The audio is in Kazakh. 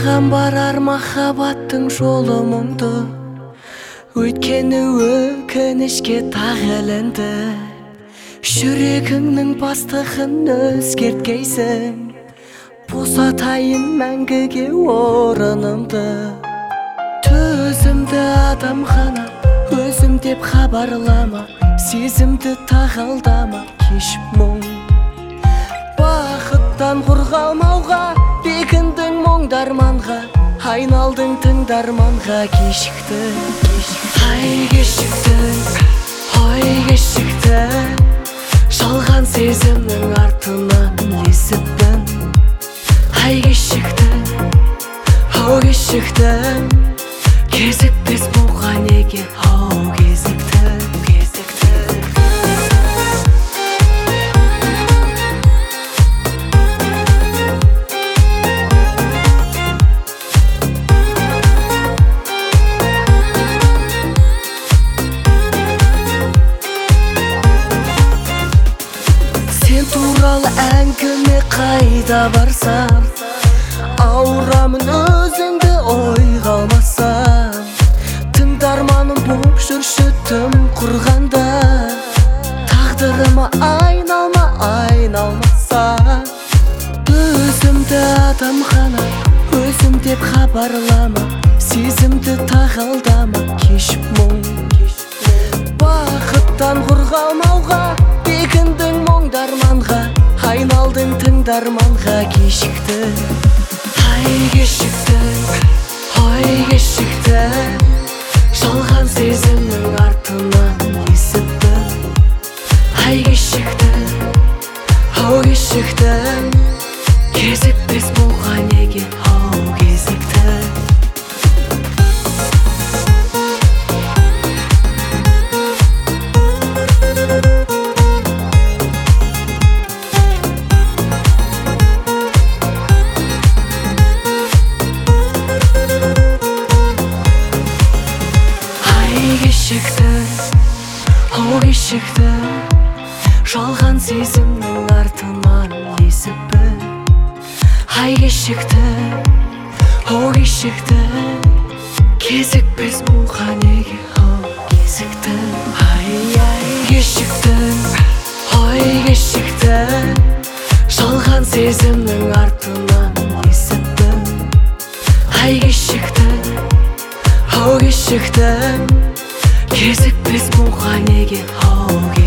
Маған барар махаббаттың жолы мұңды, өйткені өкінішке тағылынды. Жүрегіңнің бастығын өзгерткейсің, босатайын мәңгіге орынымды. Төзімді адам ғана өзім деп хабарлама, сезімді тағылдама, кешіп мұң. Бақыттан қорғалмауға бекіндің мұңдарманға, айналдың тыңдарманға. Кешіктің, ай кешіктің, ой кешіктің, жалған сезімнің артынан есіттің. Ай кешіктің, ау кешіктің, кезікпес болған неге ау кезіктің. Сен туралы әңгіме қайда барсам, ауырамын өзіңді ойға алмасам. Тыңдарманым боп жүрші тым құрғанда, тағдырыма айналма, айналмаса. Өзімді адам ғана өзім деп хабарлама, сезімді тағылдама, кешіп мұң. Бақыттан қорғалмауға бекіндің мұңдарманға, айналдың тыңдарманға. Кешіктің, ай кешіктің, ой кешіктің, жалған сезімнің артынан есіттің. Ай кешіктің, ау кешіктің, кезікпес болған неге ау кезіктің. Ау кешіктің, жалған сезімнің артынан есіппін. Ай кешіктің, ау кешіктің, кезікпес болған неге ау кезіктің. Ай кешіктің, ой кешіктің, жалған сезімнің артынан есіппін. Ай кешіктің, ау кешіктің, кезікпес болған неге ау